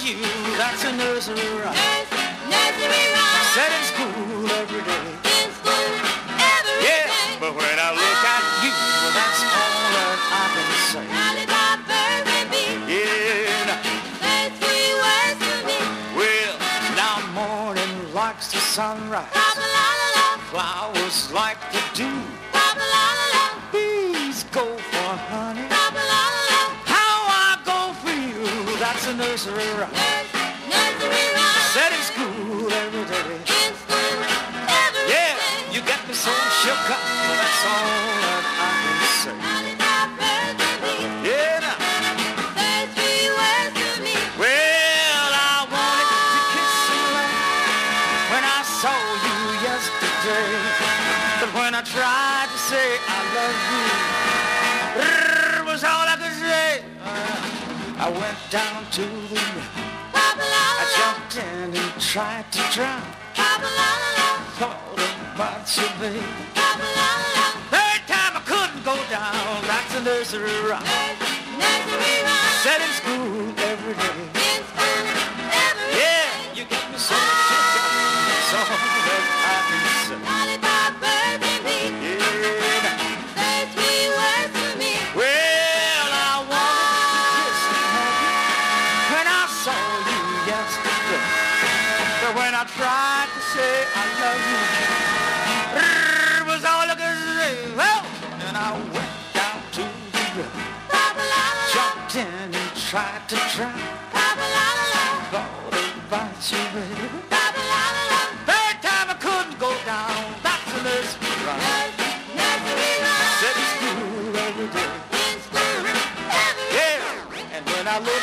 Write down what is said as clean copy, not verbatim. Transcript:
you, that's a nursery rhyme. Nursery rhyme. Said in school every day. In school every Yeah, day. but when I look at you, that's all that I can say. Lollipop, baby. Yeah, Say sweet words to me. well, now morning likes the sunrise. Papa-la-la-la. Flowers like the dew. Papa-la-la-la. Bees go for honey. Papa-la-la-la. How I go for you, that's a nursery rhyme. Nursery rhyme. Said in school every day. In school every Yeah, day. you get me so shook up, that's all that I can say. Lollipop, baby. Yeah, now, Say sweet words to me. well, I wanted to kiss you when I saw you yesterday. But when I tried to say I love you, was all I could say. I went down to the river. I Papa-la-la-la. jumped in and tried to drown. Papa-la-la-la. Thought about you, baby. Papa-la-la-la. Third time I couldn't go down. That's a nursery rhyme. Nursery rhyme. Said in school every day. In school every Yeah, day. you get me so shook up. That's all that I can say. Lollipop, baby. Yeah. Say sweet words to me. Well, I wanted to kiss and hug you when I saw you yesterday. But when I tried to say I love you, was all I could say. Well, and I went down to the river, Papa-la-la-la. jumped in and tried to drown. Papa-la-la-la. Thought about you, baby. Papa-la-la-la. Third time I couldn't go down. That's a nursery rhyme.